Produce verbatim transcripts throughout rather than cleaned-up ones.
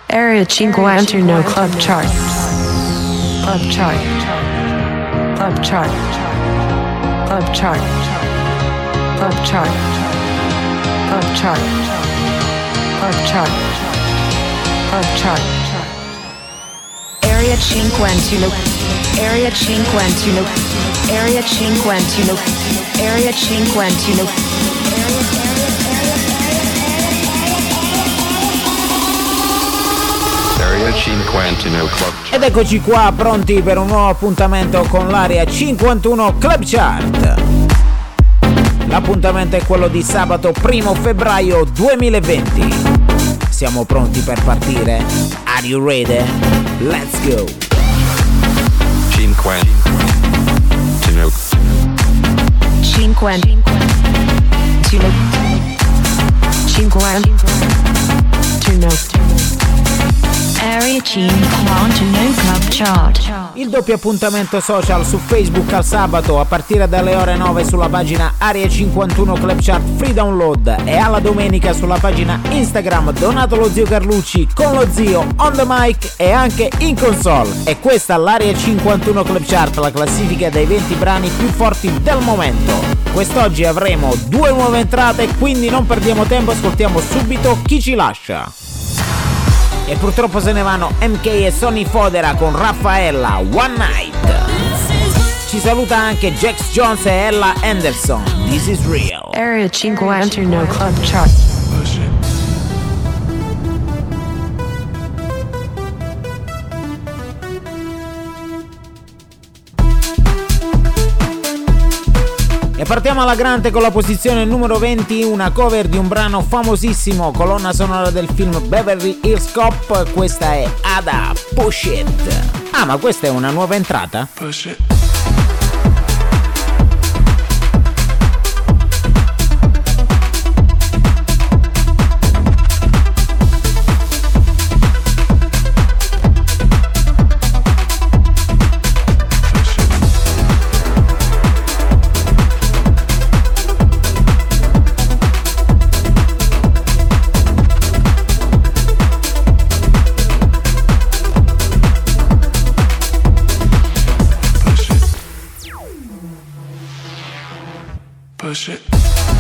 Area cinquantuno Club Chart. Club Chart. Club Chart. Club Chart. Club Chart. Club Chart. Club Chart. Club Chart. Area cinquantuno. Area cinquantuno. Area cinquantuno. Area cinquantuno. Area cinquantuno Club Chart. Ed eccoci qua pronti per un nuovo appuntamento con l'Area cinquantuno Club Chart. L'appuntamento è quello di sabato primo febbraio duemilaventi. Siamo pronti per partire? Are you ready? Let's go! cinquantuno cinquantuno cinquantuno Area cinquantuno Club Chart. Il doppio appuntamento social su Facebook al sabato a partire dalle ore nove sulla pagina Area cinquantuno Club Chart Free Download e alla domenica sulla pagina Instagram Donato lo zio Carlucci con lo zio on the mic e anche in console. E questa è l'Area cinquantuno Club Chart, la classifica dei venti brani più forti del momento. Quest'oggi avremo due nuove entrate, quindi non perdiamo tempo, ascoltiamo subito chi ci lascia. E purtroppo se ne vanno M K e Sonny Fodera con Raffaella, One Night. Ci saluta anche Jax Jones e Ella Anderson, This Is Real. Area cinquantuno Club Chart. E partiamo alla grande con la posizione numero venti, una cover di un brano famosissimo, colonna sonora del film Beverly Hills Cop. Questa è Ada, Push It. Ah, ma questa è una nuova entrata? Push it. Push it.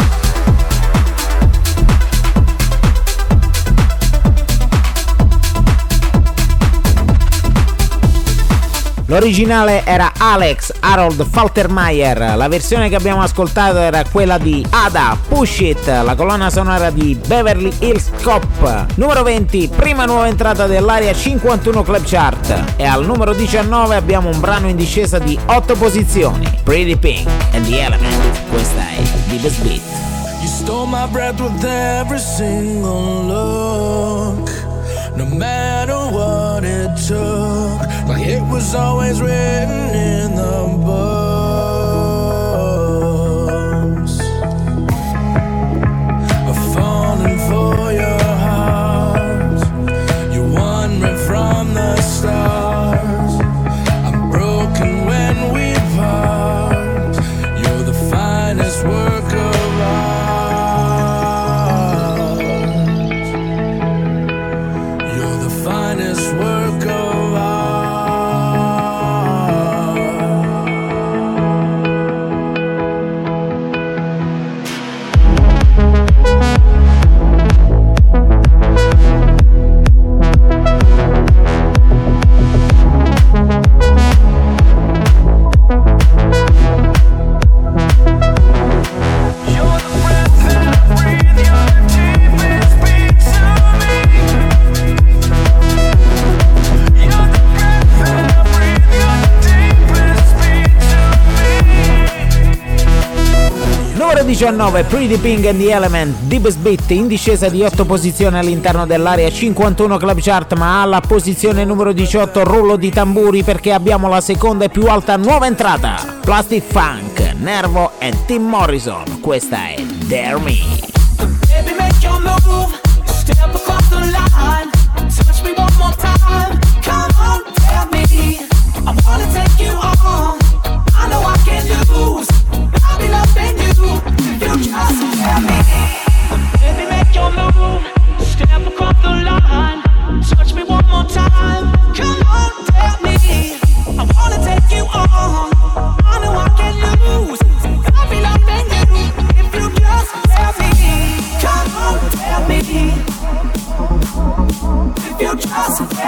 L'originale era Alex Harold Faltermeyer, la versione che abbiamo ascoltato era quella di Ada, Push It, la colonna sonora di Beverly Hills Cop. Numero venti, prima nuova entrata dell'Area cinquantuno Club Chart. E al numero diciannove abbiamo un brano in discesa di otto posizioni, Pretty Pink and the Element. Questa è Deepest Beat. You stole my breath with every single look, no matter what it took, like it was always written in the books. I'm falling for your heart, you won right from the start. I'm broken when we part, you're the finest work of art. You're the finest work of art. diciannove Pretty Pink and the Element, Deepest Beat, in discesa di otto posizioni all'interno dell'Area cinquantuno Club Chart, ma alla posizione numero diciotto rullo di tamburi perché abbiamo la seconda e più alta nuova entrata, Plastic Funk, Nervo e Tim Morrison. Questa è Dare Me. Baby, make your move, step across the line, touch me one more time, come on, dare me, I wanna take you on, I know I can lose, I'll be loving you, if you just dare me. Baby, make your move, step across the line, touch me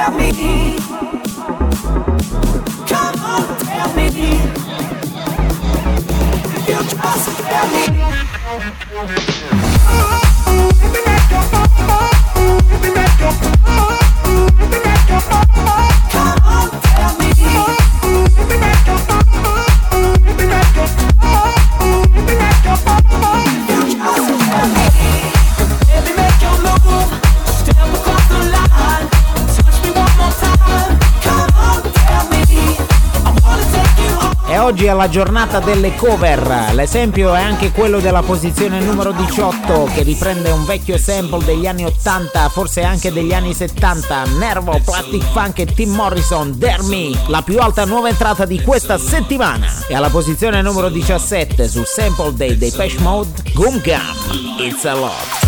tell me. Come on, tell me. If you just tell me. E oggi è la giornata delle cover, l'esempio è anche quello della posizione numero diciotto che riprende un vecchio sample degli anni ottanta, forse anche degli anni settanta, Nervo, Plastic Funk e Tim Morrison, Dare Me, la più alta nuova entrata di questa settimana. E alla posizione numero diciassette sul sample dei Depeche Mode, Gum Gum, It's a Lot.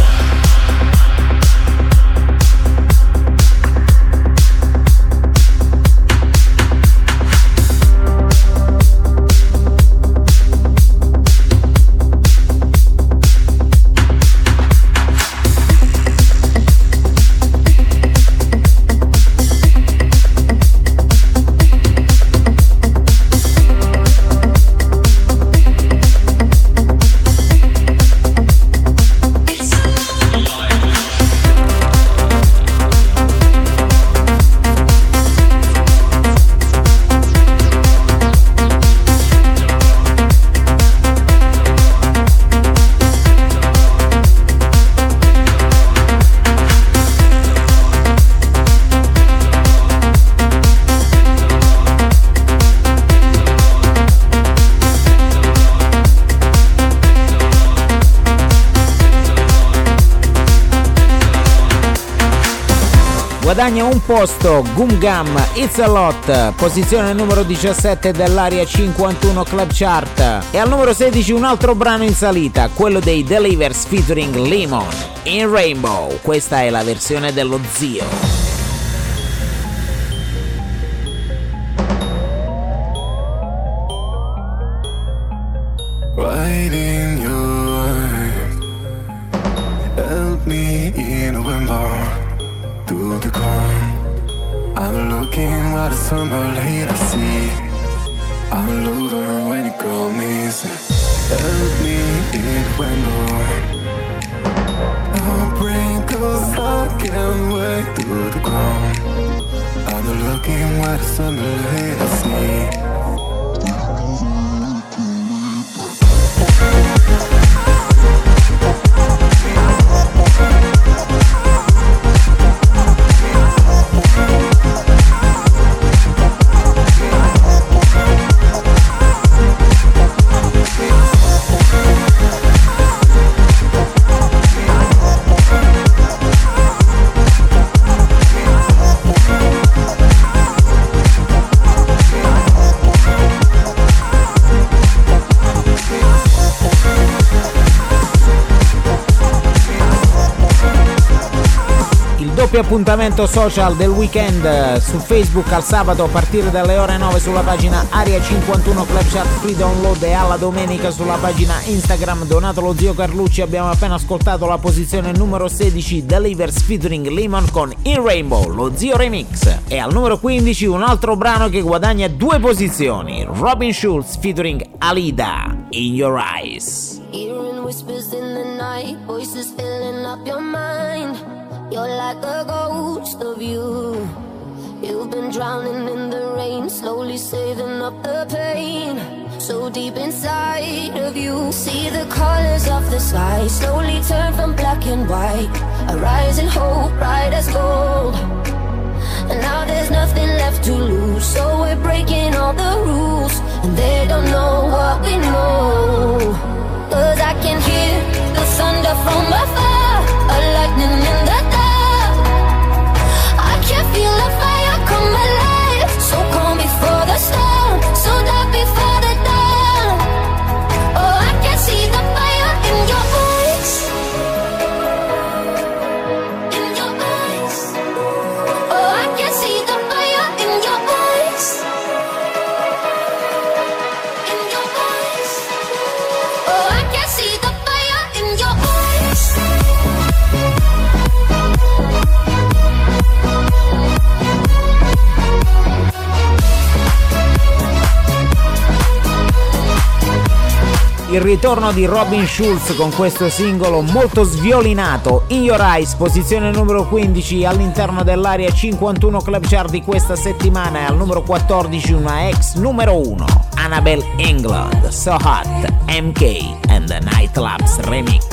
Guadagna un posto Gum Gum, It's a Lot, posizione numero diciassette dell'Area cinquantuno Club Chart. E al numero sedici un altro brano in salita, quello dei Delivers featuring Lemon, In Rainbow. Questa è la versione dello zio. Right in your eyes, help me in a window. To the calm, I'm looking at the summer late. I see I'm lover when you call me. Say, help me in window. I'll bring cause I can't wait to the ground. I'm looking at the summer late. I see. Appuntamento social del weekend su Facebook al sabato a partire dalle ore nove sulla pagina Area cinquantuno Club Chart Free Download e alla domenica sulla pagina Instagram Donato lo zio Carlucci. Abbiamo appena ascoltato la posizione numero sedici Delivers featuring Lemon con In Rainbow, lo zio remix. E al numero quindici un altro brano che guadagna due posizioni, Robin Schulz featuring Alida, In Your Eyes. Hearing whispers in the night, voices filling up your mind. You're like a ghost of you. You've been drowning in the rain, slowly saving up the pain. So deep inside of you, see the colors of the sky slowly turn from black and white. A rising hope, bright as gold. And now there's nothing left to lose, so we're breaking all the rules. And they don't know what we know. Cause I can hear the thunder from afar, a lightning in the dark. Feel the fire come alive, so calm before the storm, so dark before the dawn. Oh, I can see the fire in your eyes, in your eyes. Oh, I can see the fire in your eyes, in your eyes. Oh, I can see the fire in your eyes. Il ritorno di Robin Schulz con questo singolo molto sviolinato, In Your Eyes, posizione numero quindici all'interno dell'area cinquantuno Club Chart di questa settimana, e al numero quattordici una ex numero uno, Annabelle England, So Hot, M K and the Night Labs Remix.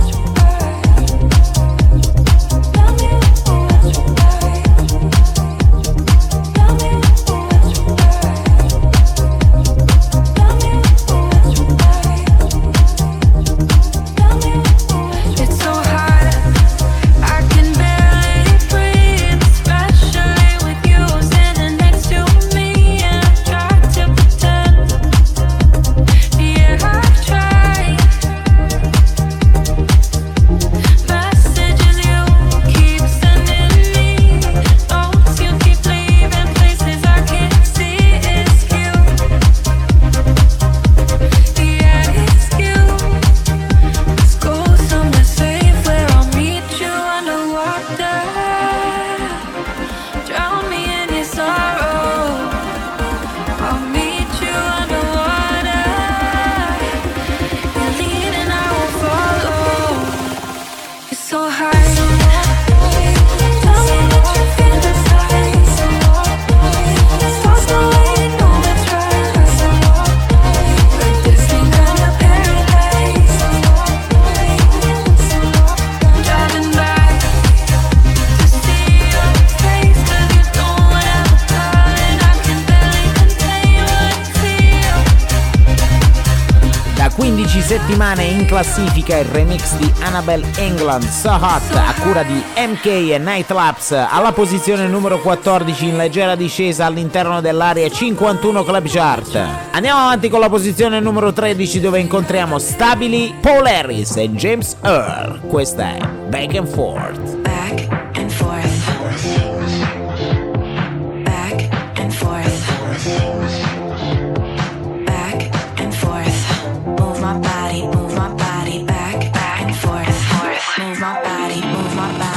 quindici settimane in classifica il remix di Annabelle England, So Hot, a cura di M K e Night Labs, alla posizione numero quattordici in leggera discesa all'interno dell'area cinquantuno Club Chart. Andiamo avanti con la posizione numero tredici, dove incontriamo stabili Paul Harris e James Earl. Questa è Back and Forth. Back and forth. Back and forth. Back and forth. Move my body, move my body. Back, back and forth. Move my body, move my body.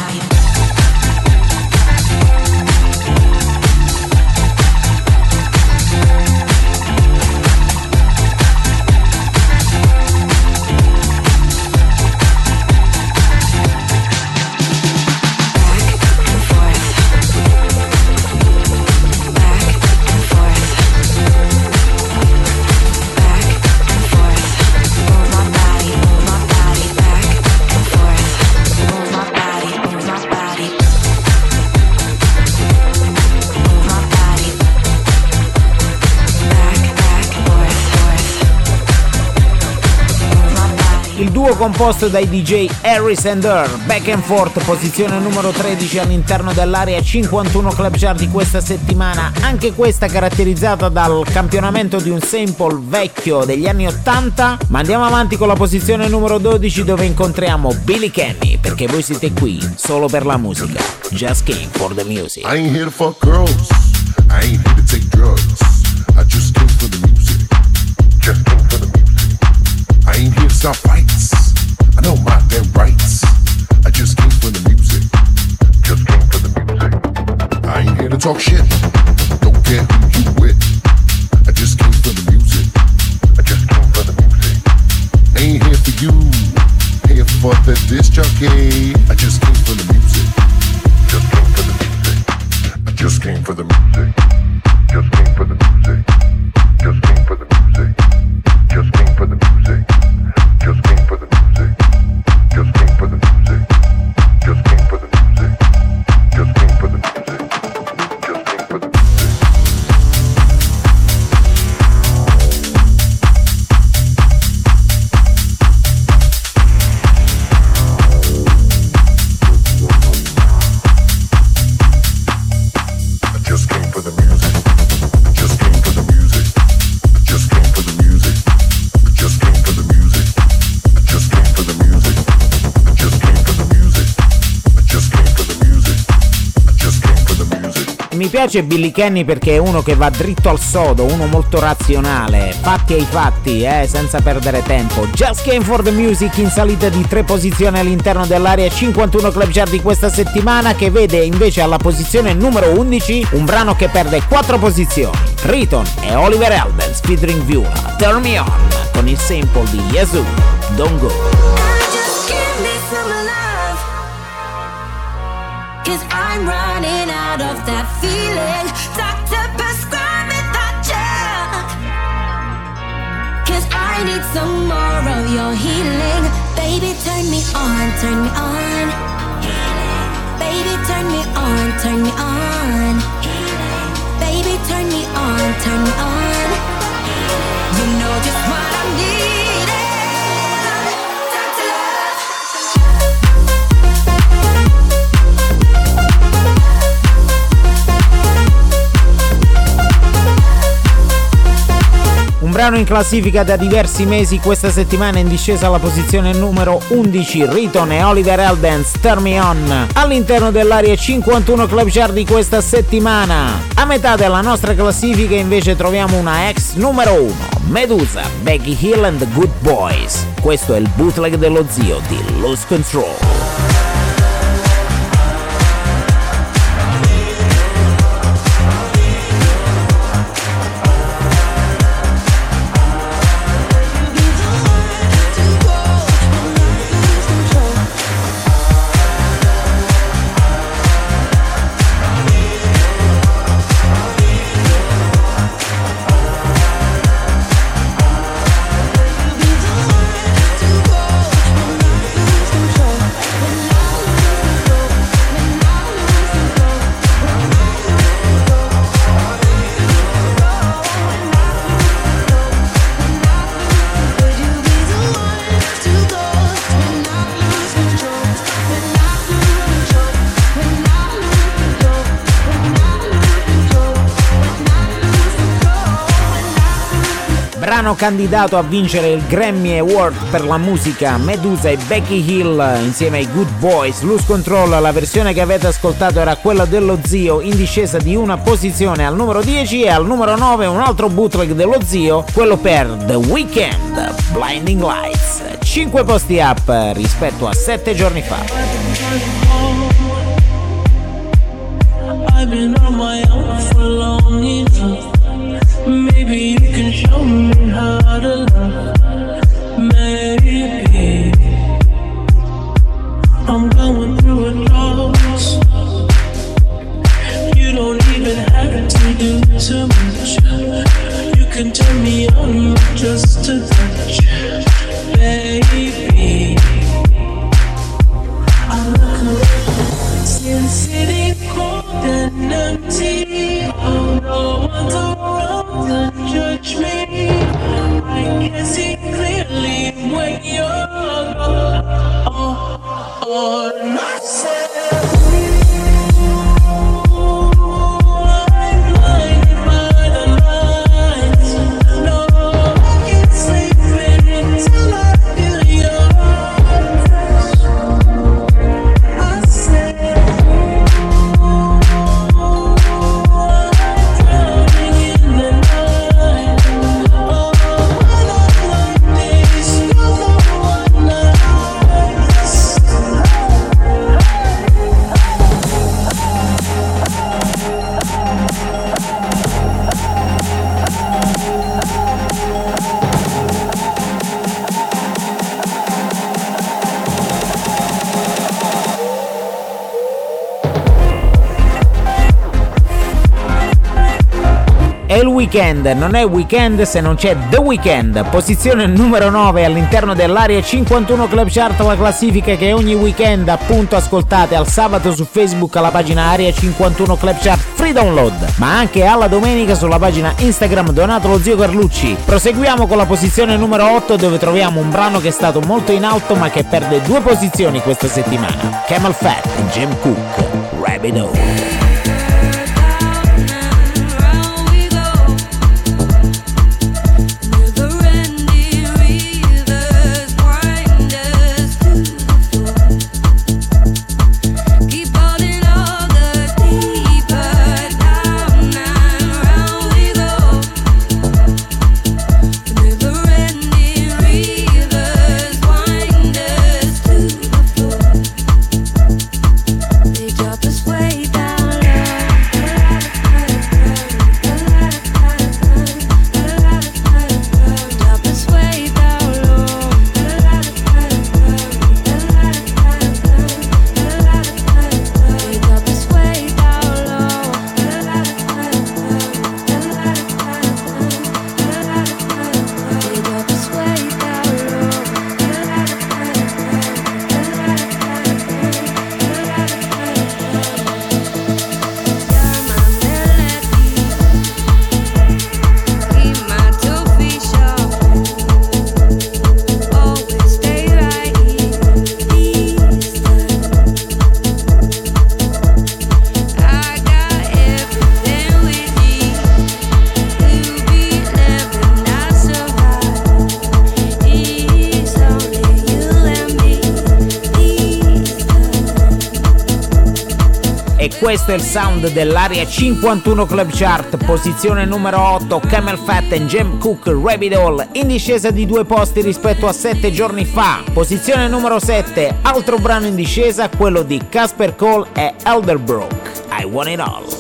Il duo composto dai D J Harris and Earl, Back and Forth, posizione numero tredici all'interno dell'area cinquantuno Club Chart di questa settimana, anche questa caratterizzata dal campionamento di un sample vecchio degli anni ottanta. Ma andiamo avanti con la posizione numero dodici, dove incontriamo Billy Kenny, perché voi siete qui solo per la musica. Just came for the music. I ain't here to fuck girls, I ain't here to take drugs, I just came for the music, just came for the music. I ain't here to stop fights, I know my damn rights, I just came for the music, just came for the music. I ain't here to talk shit, don't care who you with, I just came for the music, I just came for the music. I ain't here for you, here for the disc jockey, I just came for the music, just came for the music. I just came for the music, just came for the music, just came for the music, just came for the music. Just came for the music. Just came for the music. Just came for the music. Just came for the music. Just came for the music. I just came for the music. I just came for the music. I just came for the music. I just came for the music. Just came for the music. I just came for the music. I just came for the music. I just came for the music. Mi piace Billy Kenny perché è uno che va dritto al sodo, uno molto razionale, fatti ai fatti, eh, senza perdere tempo. Just Came for the Music in salita di tre posizioni all'interno dell'area cinquantuno Club Chart di questa settimana, che vede invece alla posizione numero undici un brano che perde quattro posizioni. Riton e Oliver Heldens featuring Viola, Turn Me On. con il sample di Yazoo, Don't Go. Cause I'm running out of that feeling. Doctor, prescribe me that drug. Cause I need some more of your healing. Baby, turn me on, turn me on. Baby, turn me on, turn me on. Baby, turn me on, turn me on. You know just what I'm needing. Doctor Love. Un brano in classifica da diversi mesi, questa settimana in discesa alla posizione numero undici, Riton e Oliver Heldens, Turn Me On, all'interno dell'area cinquantuno Club Chart di questa settimana. A metà della nostra classifica invece troviamo una ex numero uno, Medusa, Becky Hill and the Good Boys. Questo è il bootleg dello zio di Lose Control. Brano candidato a vincere il Grammy Award per la musica, Medusa e Becky Hill insieme ai Good Boys, Lose Control. La versione che avete ascoltato era quella dello zio, in discesa di una posizione al numero dieci, e al numero nove un altro bootleg dello zio, quello per The Weeknd, Blinding Lights, cinque posti up rispetto a sette giorni fa. I've been on my own for long enough. Maybe you can show me how to love. Maybe I'm going through a drought. You don't even have to do too much. You can turn me on with just a touch, baby. I'm looking Sin City cold and empty. Oh, no one's around to judge me. I can see clearly when you're gone. Oh, oh, myself. Il weekend non è weekend se non c'è The Weeknd, posizione numero nove all'interno dell'area cinquantuno Club Chart, la classifica che ogni weekend appunto ascoltate al sabato su Facebook alla pagina Area cinquantuno Club Chart Free Download, ma anche alla domenica sulla pagina Instagram Donato lo zio Carlucci. Proseguiamo con la posizione numero otto, dove troviamo un brano che è stato molto in alto ma che perde due posizioni questa settimana, Camel Fat e Jim Cook, Rapido. They drop us way down low. e questo è il sound dell'Area cinquantuno Club Chart. Posizione numero otto, Camel Fat e Jam Cook, Rabbit Hole, in discesa di due posti rispetto a sette giorni fa. Posizione numero sette, altro brano in discesa, quello di Casper Cole e Elderbrook, I Want It All.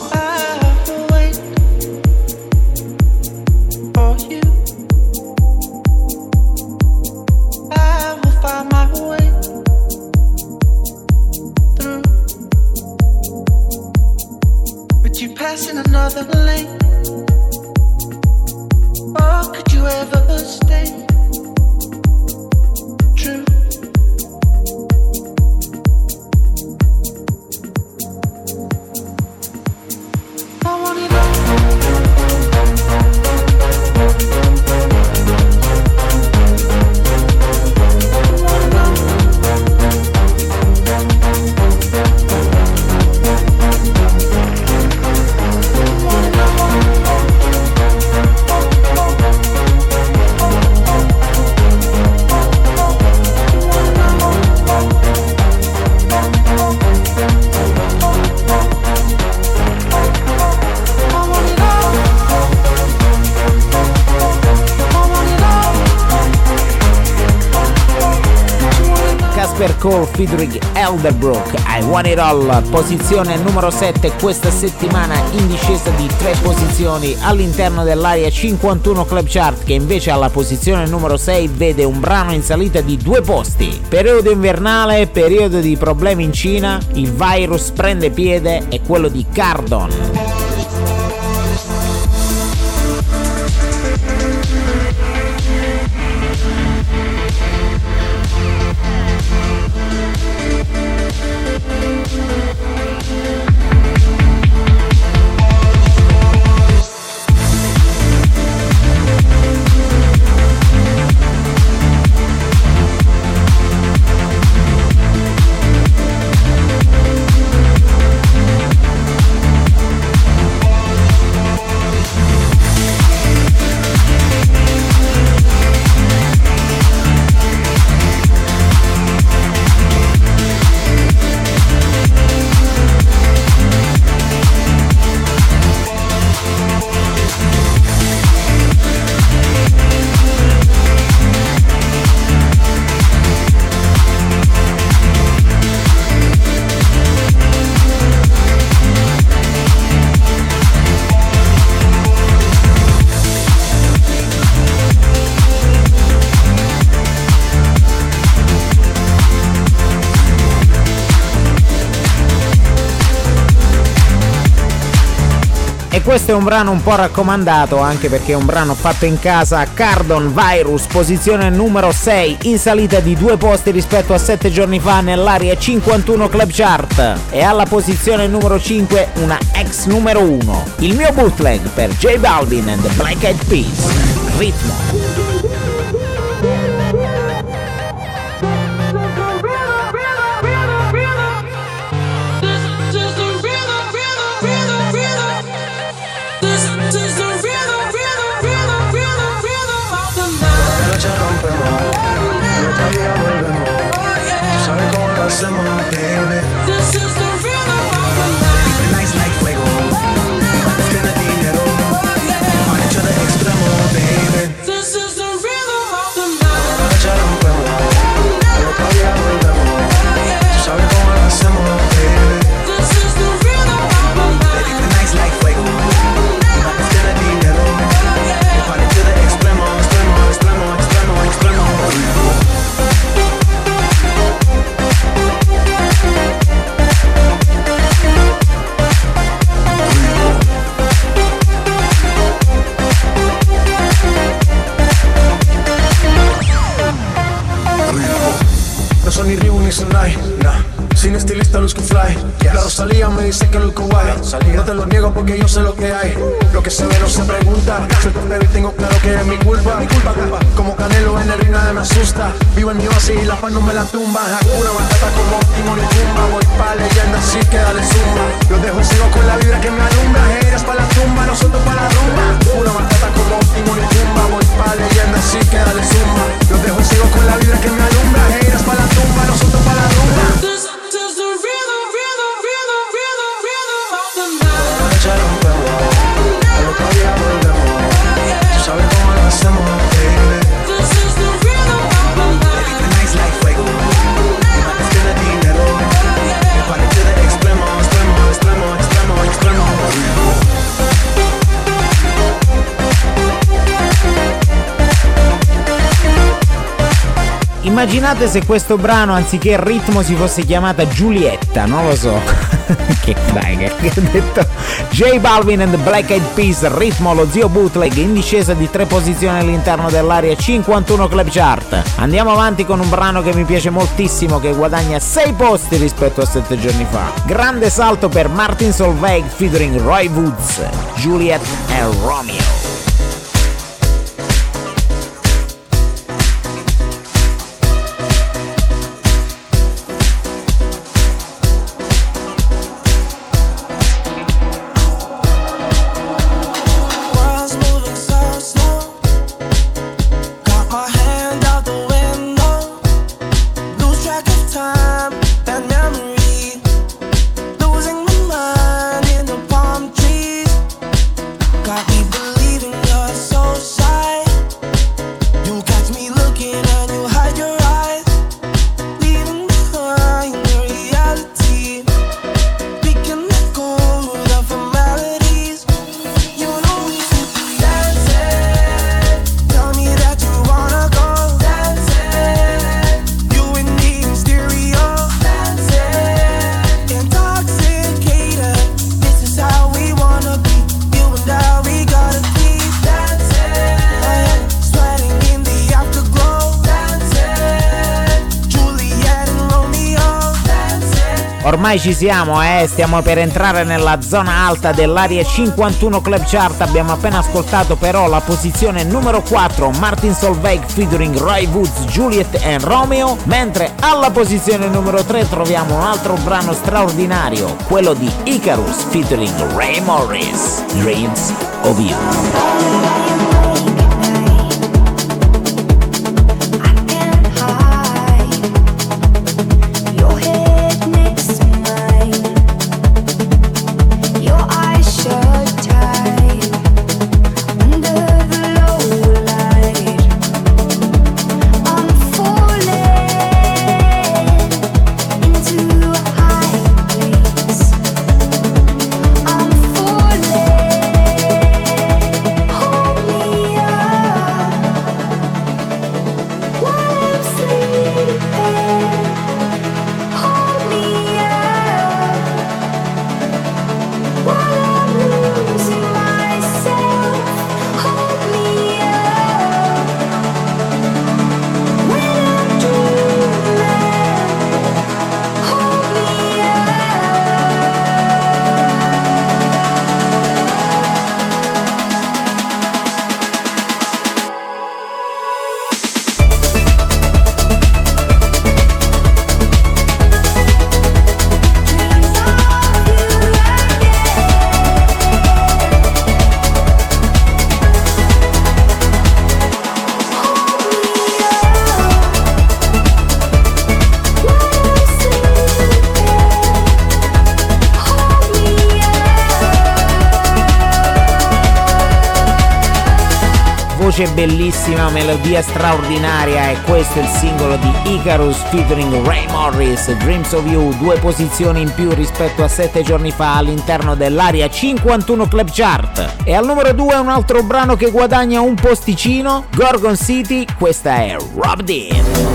In another lane, oh, could you ever stay true? I want it all. Casper Cole featuring Elderbrook, I Want It All, posizione numero sette questa settimana, in discesa di tre posizioni all'interno dell'Area cinquantuno Club Chart, che invece alla posizione numero sei vede un brano in salita di due posti. Periodo invernale, periodo di problemi in Cina, il virus prende piede, è quello di Cardon. E questo è un brano un po' raccomandato, anche perché è un brano fatto in casa. Cardon, Virus, posizione numero sei, in salita di due posti rispetto a sette giorni fa nell'Area cinquantuno Club Chart. E alla posizione numero cinque una ex numero uno, il mio bootleg per J Balvin and the Black Eyed Peas, Ritmo. This is the rhythm of the night. Nice like fuego. Spend the dinero. On it to the extremo, baby. This is the rhythm of the night. Ya rompemos. Otro día volvemos. Tú sabes cómo lo hacemos, baby. This is the rhythm of the night. Nice like fuego. Spend the dinero. On it to the extremo, extremo, extremo, extremo, extremo. No son ni Reebok ni Sonai, nah. Sin estilista luzco fly, yeah. La Rosalía me dice que luzco guay. No te lo niego porque yo sé lo que hay. Lo que se ve no se pregunta. Soy tu bebé y tengo claro que es mi culpa. Mi culpa, culpa. Como Canelo en el ring nada me asusta. Vivo en mi oasis y la paz no me la tumba. Hakuna Matata como Timon y Pumba. Voy pa' leyenda así que dale zumba. Los dejo ciego con la vibra que me alumbra. Eres pa' la tumba, nosotros pa' la rumba. Hakuna Matata como Timon y Pumba. Voy pa' leyenda así que dale zumba. Los dejo ciego con la vibra que me alumbra. Eres pa' la tumba, nosotros pa' la rumba. This, this is the rhythm, rhythm, rhythm, rhythm, rhythm. Immaginate se questo brano anziché il ritmo si fosse chiamata Giulietta, non lo so. Che dai, che, che ho detto. J Balvin and the Black Eyed Peas, ritmo lo zio bootleg in discesa di tre posizioni all'interno dell'area cinquantuno Club Chart. Andiamo avanti con un brano che mi piace moltissimo, che guadagna sei posti rispetto a sette giorni fa. Grande salto per Martin Solveig featuring Roy Woods, Juliet and Romeo. Ormai ci siamo, eh, stiamo per entrare nella zona alta dell'area cinquantuno Club Chart. Abbiamo appena ascoltato però la posizione numero quattro, Martin Solveig featuring Roy Woods, Juliet and Romeo, mentre alla posizione numero tre troviamo un altro brano straordinario, quello di Icarus featuring Ray Morris, Dreams of You. Bellissima, melodia straordinaria, e questo è il singolo di Icarus featuring Ray Morris, Dreams of You, due posizioni in più rispetto a sette giorni fa all'interno dell'area cinquantuno Club Chart. E al numero due un altro brano che guadagna un posticino, Gorgon City, questa è Rubbed In.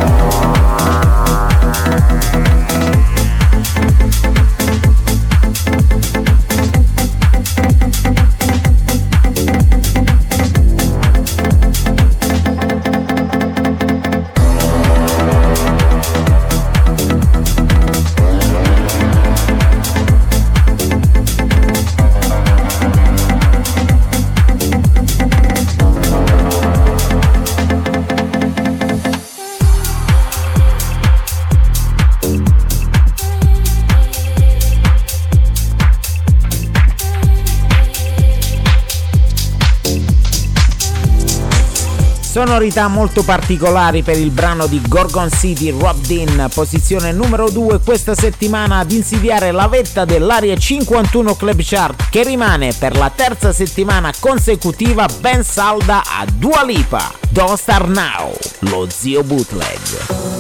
Sonorità molto particolari per il brano di Gorgon City, Rubbed In, posizione numero due questa settimana ad insidiare la vetta dell'area cinquantuno Club Chart, che rimane per la terza settimana consecutiva ben salda a Dua Lipa. Don't Start Now, lo zio bootleg.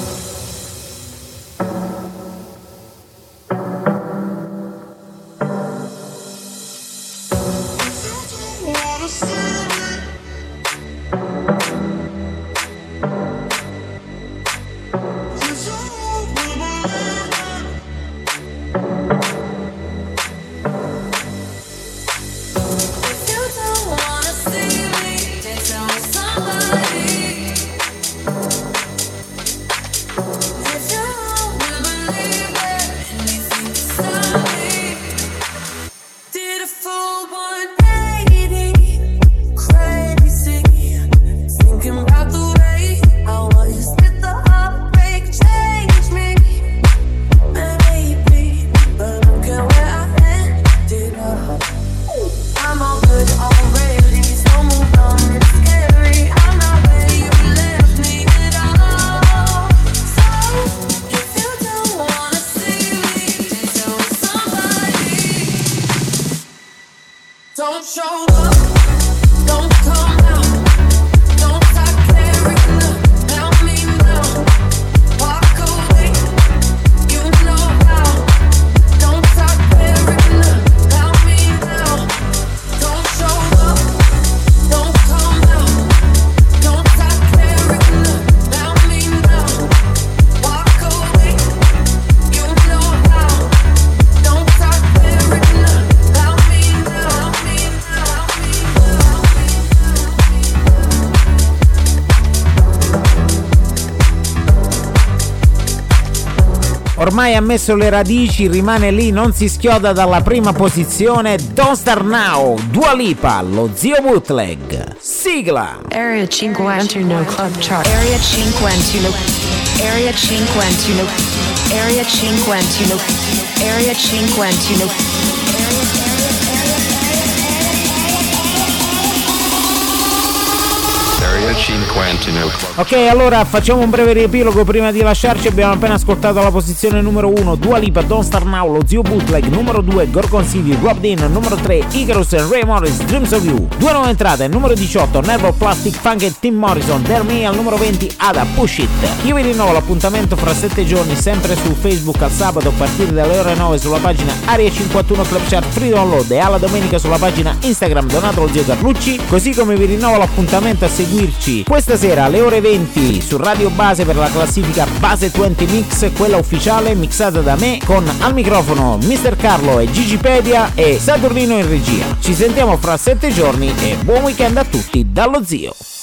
Don't show up, don't come out, don't start caring about me now. Walk away, you know how. Don't start caring about me now. Don't show up, don't come out, don't start caring about me now. Walk away, you know how. Don't start caring about me now, me now, me now. Ormai ha messo le radici, rimane lì, non si schioda dalla prima posizione. Don't Start Now, Dua Lipa, lo zio bootleg. Sigla. Area cinquantuno Club Chart. Area cinquantuno. Area cinquantuno. Area cinquantuno. Area cinquantuno. Area cinquantuno Club. Ok, allora facciamo un breve riepilogo prima di lasciarci. Abbiamo appena ascoltato la posizione numero uno, Dua Lipa, Don't Start Now, lo zio bootleg. Numero due, Gorgon City, Rob Dean. Numero tre, Icarus and Ray Morris, Dreams of You. Due nuove entrate, numero diciotto, Nervo, Plastic Funk e Tim Morrison, Dare Me. Al numero venti, Ada, Push It. Io vi rinnovo l'appuntamento fra sette giorni, sempre su Facebook al sabato a partire dalle ore nove sulla pagina Area cinquantuno Club Chart Free Download, e alla domenica sulla pagina Instagram Donato lo zio Carlucci. Così come vi rinnovo l'appuntamento a seguirci questa sera alle ore venti su Radio Base per la classifica Base venti Mix, quella ufficiale mixata da me, con al microfono mister Carlo e Gigipedia e Saturnino in regia. Ci sentiamo fra sette giorni e buon weekend a tutti dallo zio.